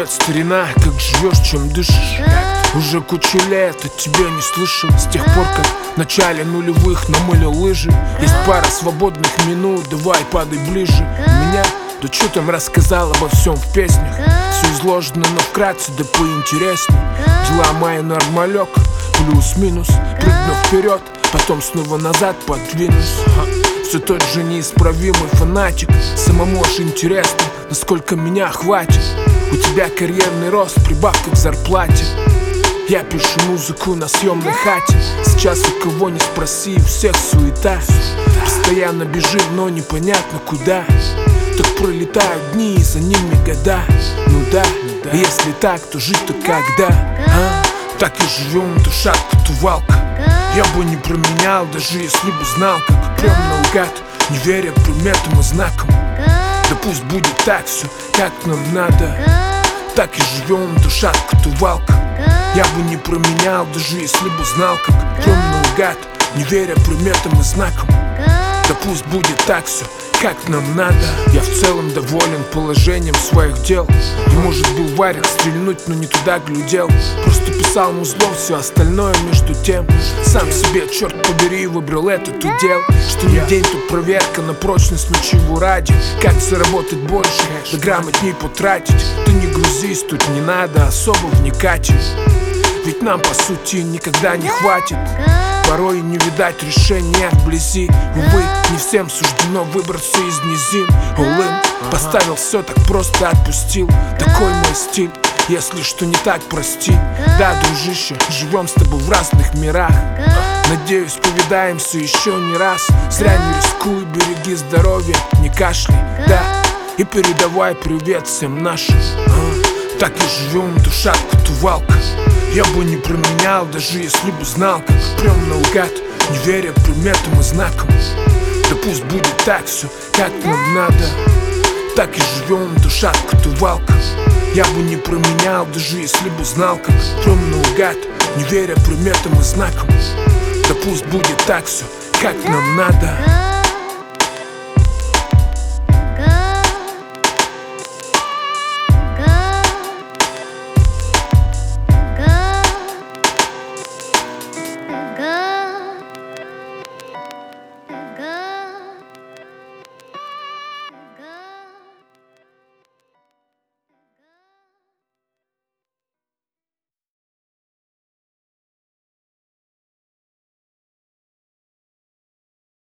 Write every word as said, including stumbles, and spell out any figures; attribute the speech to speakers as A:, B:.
A: Привет, старина, как живешь, чем дышишь? Уже кучу лет от тебя не слышал. С тех пор, как в начале нулевых намылил лыжи. Есть пара свободных минут, давай падай ближе. Меня, да что там рассказал обо всем в песнях. Все изложено, но вкратце, да поинтересней. Дела мои нормалек, плюс-минус. Прыгну вперед, потом снова назад подвинусь. Все тот же неисправимый фанатик. Самому аж интересно, насколько меня хватит. У тебя карьерный рост, прибавка к зарплате. Я пишу музыку на съемной хате. Сейчас у кого не спроси, у всех суета. Постоянно бежим, но непонятно куда. Так пролетают дни, и за ними года. Ну да, а если так, то жить-то когда? А? Так и живем, то шатка, то валка. Я бы не променял, даже если бы знал, как прям наугад, не веря приметам и знакам. Да пусть будет так все, как нам надо. Так и живем, то шатка, то валка. Я бы не променял, даже если бы знал, как прям наугад, не веря приметам и знакам. Да пусть будет так все, как нам надо. Я в целом доволен положением своих дел. И может был варик стрельнуть, но не туда глядел. Просто писал музлом, все остальное между тем. Сам себе, черт побери, выбрал этот удел. Что не день, то проверка на прочность, но чего ради. Как заработать больше, да грамотней потратить. Ты не грузись, тут не надо особо вникать. Ведь нам по сути никогда не хватит. Порой не видать решения вблизи. Увы, не всем суждено выбраться из низин. Улым, поставил все так просто, отпустил. Такой мой стиль, если что не так, прости. Да, дружище, живем с тобой в разных мирах. Надеюсь, повидаемся еще не раз. Зря не рискуй, береги здоровье, не кашляй, да. И передавай привет всем нашим. Так и живем, то шатка, то валка. Я бы не променял, даже если бы знал, как прям наугад, не веря приметам и знакам. Да пусть будет так все, как нам надо. Так и живем, то шатка, то валка. Я бы не променял, даже если бы знал, как прям наугад, не веря приметам и знакам. Да пусть будет так все, как нам надо.